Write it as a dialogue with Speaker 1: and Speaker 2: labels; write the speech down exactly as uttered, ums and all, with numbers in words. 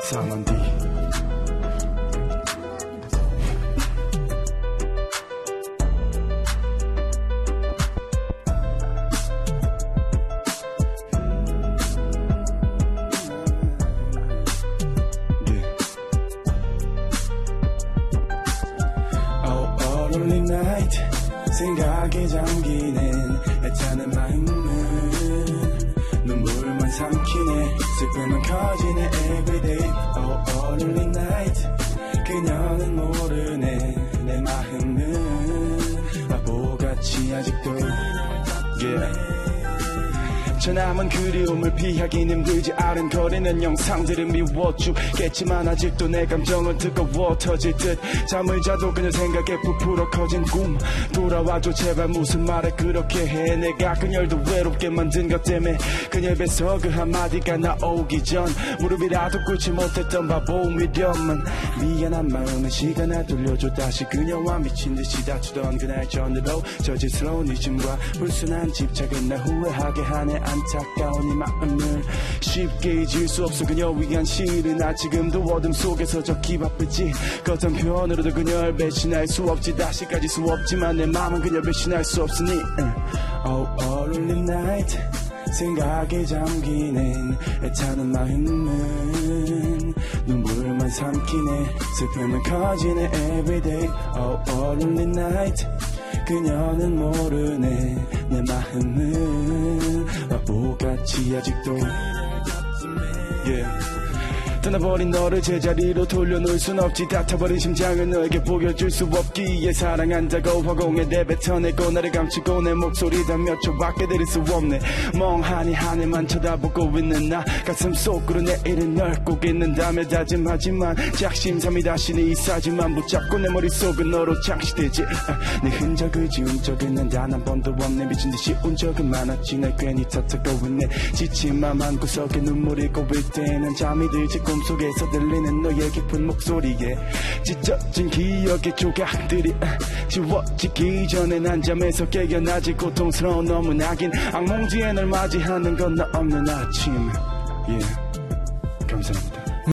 Speaker 1: 이상한 뒤 Lonely night 생각에 잠기는 애타는 마음은 눈물만 삼키네 슬픔은 커지네 everyday Oh, oh lonely night 그녀는 모르네 내 마음은 바보같이 아직도 yeah. 저 남은 그리움을 피하긴 힘들지 아른거리는 영상들은 미워 죽겠지만 아직도 내 감정은 뜨거워 터질 듯 잠을 자도 그녀 생각에 부풀어 커진 꿈 돌아와줘 제발 무슨 말을 그렇게 해 내가 그녀를 외롭게 만든 것 때문에 그녀 뱃서 그 한마디가 나오기 전 무릎이라도 꿇지 못했던 바보 미련만 미안한 마음은 시간을 돌려줘 다시 그녀와 미친듯이 다투던 그날 전으로 저질스러운 의심과 불순한 집착은 날 후회하게 하네 안타까운 이 마음을 쉽게 잊을 수 없어 그녀 위한 시를 나 지금도 어둠 속에서 적기 바쁘지 겉한 표현으로도 그녀를 배신할 수 없지 다시까지 수 없지만 내 마음은 그녀 배신할 수 없으니 Oh, oh lonely night 생각에 잠기는 애타는 마음은 눈물만 삼키네 슬픔은 커지네 everyday Oh, oh lonely night 그녀는 모르네 내 마음은 바보같이 아직도 yeah. 떠나버린 너를 제자리로 돌려놓을 순 없지 닫혀버린 심장을 너에게 보여줄 수 없기에 사랑한다고 화공에 내뱉어내고 나를 감추고 내 목소리 단 몇 초밖에 들을 수 없네 멍하니 하늘만 쳐다보고 있는 나 가슴 속으로 내일을 넓고 있는다며 다짐하지만 작심삼일 다시 네 사진만 붙잡고 내 머릿속은 너로 장식되지 내 흔적을 지운 적은 난 단 한 번도 없네 미친듯이 운 적은 많았지 날 괜히 탓하고 있네 지친 맘 한 구석에 눈물이 고일 때는 잠이 들지 꿈속에서 들리는 너의 깊은 목소리에 찢어진 기억의 조각들이 지워지기 전에 난 잠에서 깨어나지 고통스러운 너무나긴 악몽 뒤에 널 맞이하는 건 너 없는 아침 yeah. 감사합니다.